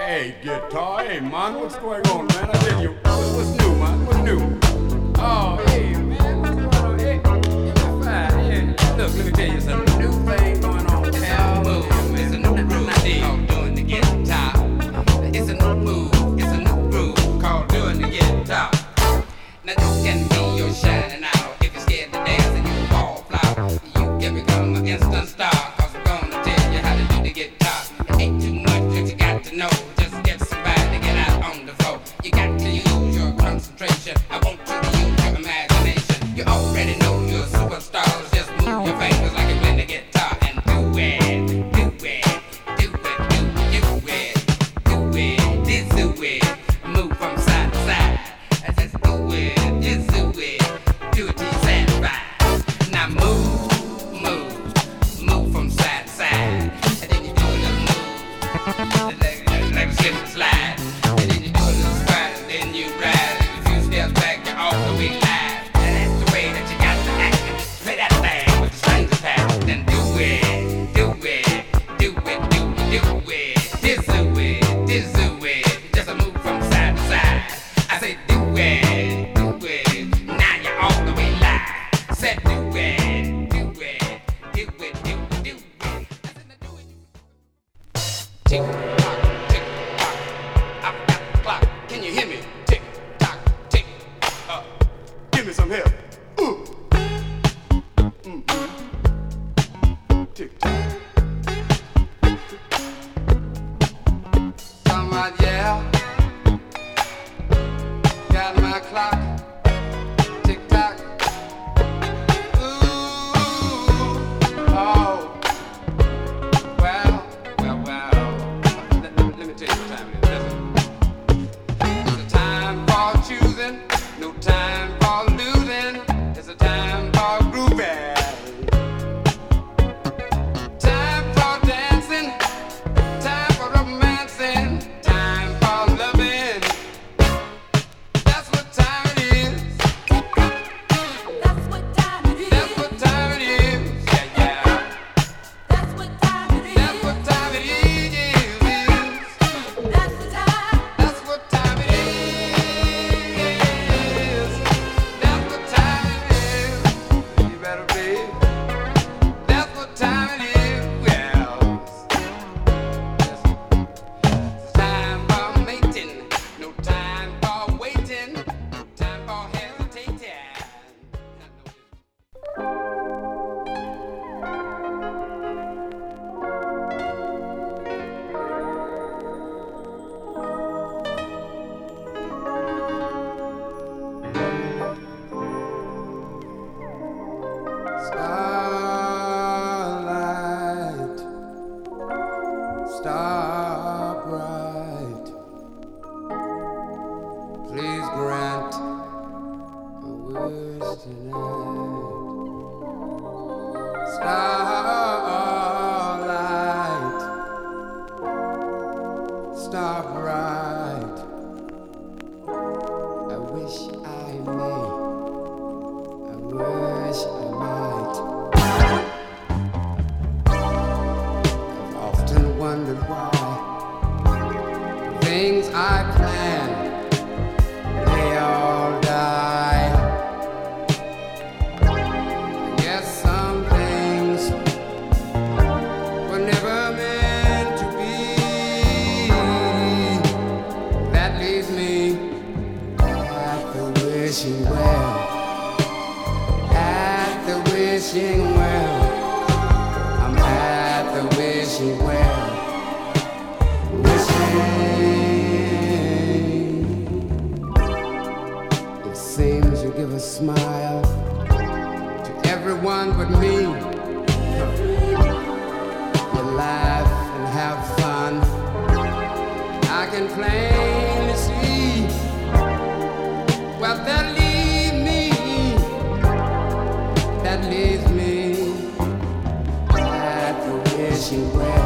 Hey, guitar, hey, man, what's going on, man? I tell you, what's new, man? What's new? Oh, hey, man, what's going on? Hey, you're fine, yeah. Look, let me tell you, it's a new thing going on. Hell, it's a new groove called doing the guitar. It's a new move, it's a new groove called doing the guitar. Now this can be your shining out. If you're scared to dance and you fall flat, you can become an instant star. Cause we're gonna tell you how to do the guitar. It ain't too much that you got to know. Just get somebody to get out on the floor. You got to use your concentration. I want you to use your imagination. You already know you're a superstar. Just move your fingers like you play the guitar and do it, do it, do it, do it, do it, this do it. Move from side to side. I just do it, this do it, do it till you're satisfied. Now move from side to side. And then you do a little move, like a slip and slide. And then you do a little squat, and then you ride. And a few steps back, you're all the way live. And that's the way that you got to act. Play that thing with the strings attached. Then do it, do it, do it, do it, do it. This do it, this do it. Just a move from side to side. I say do it, do it. Now you're all the way live. Said do it, do it, do it, do it, do it. I said now do it. Tick tock, tick tock. I've got the clock. Can you hear me? Tick tock, tick. Give me some help. Tick tock. Talking about yeah. Got my clock. Tick tock. Ooh. Oh. Well. Let me tell you what time it is. It's a time for choosing, no time for losing. It's a time for grooving. Time for dancing, time for romancing, time for loving. That's what time it is. That's what time it is. That's what time it is. Yeah. That's what time it is. That's what time it is. That's the time. That's what time it is. That's what time it is. You better be. That's what time it is. Well, it's time for mating, no time for waiting, no time for hesitating. Starlight, star bright, please grant a wish tonight. Starlight, star bright, I wish I may, I wish I might. I've often wondered why things I plan, they all die. I guess some things were never meant to be. That leaves me at the wishing well, at the wishing well. I'm at the wishing well, wishing. It seems you give a smile to everyone but me. You laugh and have fun. I can plainly see. Well, that leaves me at the wishing well.